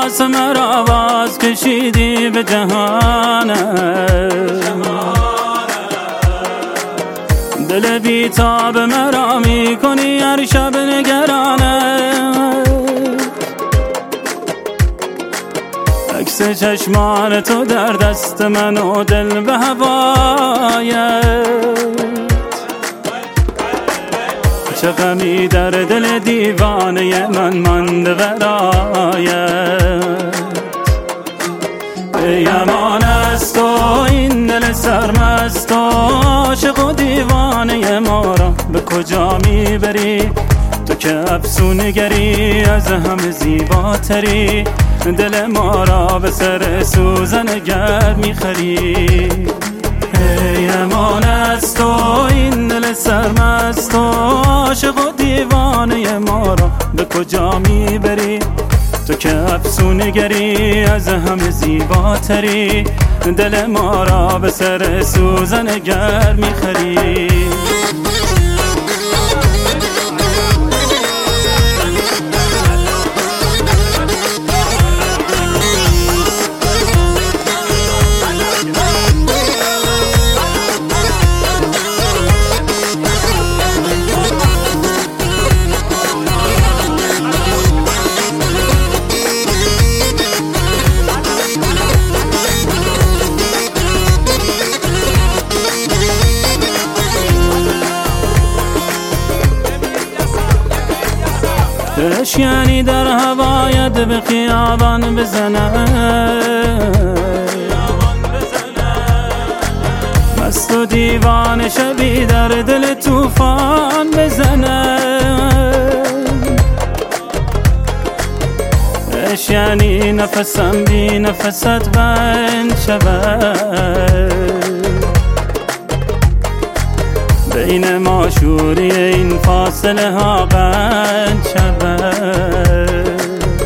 احساس مرا باز کشیدی به جهانم، دل بیتاب مرا میکنی هر شب نگرانم. عکس چشمان تو در دست من و دل به هوایت، چه غمی در دل دیوانه من مانده برایت. ای امان از تو این دل سرمست و عاشق و دیوانه ما را به کجا میبری؟ تو که افسونگری از همه زیباتری، دل ما را به سر سوزن گرم میخری. ای امان از تو این دل سرمست و عاشق و دیوانه ما را به کجا میبری؟ تو که افسونگری از همه زیباتری، دل ما را به سر سوزن گرم میخری. اشیانی در هوایت به خیابان بزنه، مست و دیوان شبی در دل طوفان بزنه. اشیانی نفسم بی نفست بند شود، بین ما شوری این فاصله ها قند شود.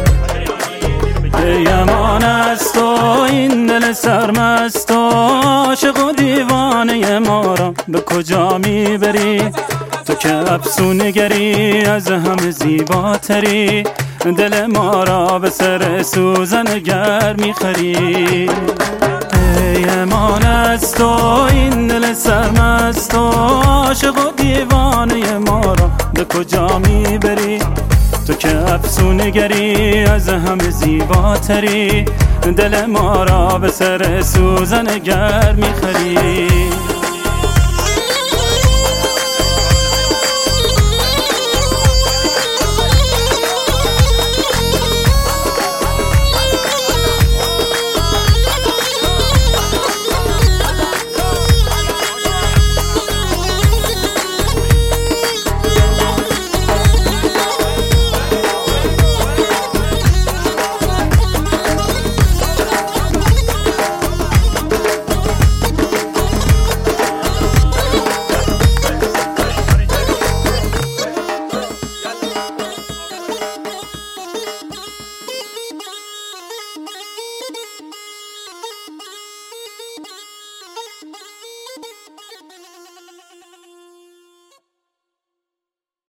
ای امان از تو این دل سرمست و عاشق و دیوانه ما را به کجا میبری؟ تو که افسونگری از همه زیباتری، دل ما را به سر سوزن گرم میخری. ای امان از تو این دل سرمست و عاشق و دیوانه ما را به کجا میبری؟ تو که افسونگری از همه زیباتری، دل ما را به سر سوزن گرم میخری.